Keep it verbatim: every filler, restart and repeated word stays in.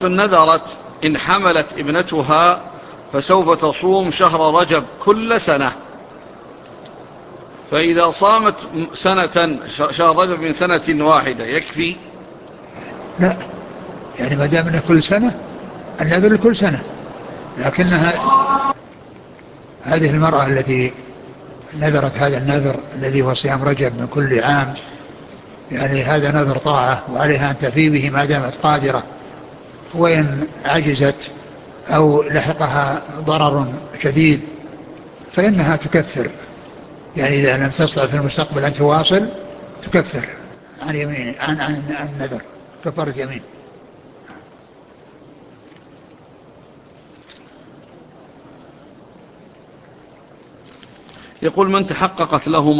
نذرت إن حملت ابنتها فسوف تصوم شهر رجب كل سنة، فإذا صامت سنة شهر رجب من سنة واحدة يكفي؟ لا، يعني ما دام انه كل سنة، النذر كل سنة، لكنها هذه المرأة التي نذرت هذا النذر الذي هو صيام رجب من كل عام، يعني هذا نذر طاعة وعليها أن تفي به ما دامت قادرة، وإن عجزت أو لحقها ضرر شديد فإنها تكفر، يعني إذا لم تستطع في المستقبل أن تواصل تكفر عن يمين عن عن عن النذر كفارة يمين. يقول: من تحققت له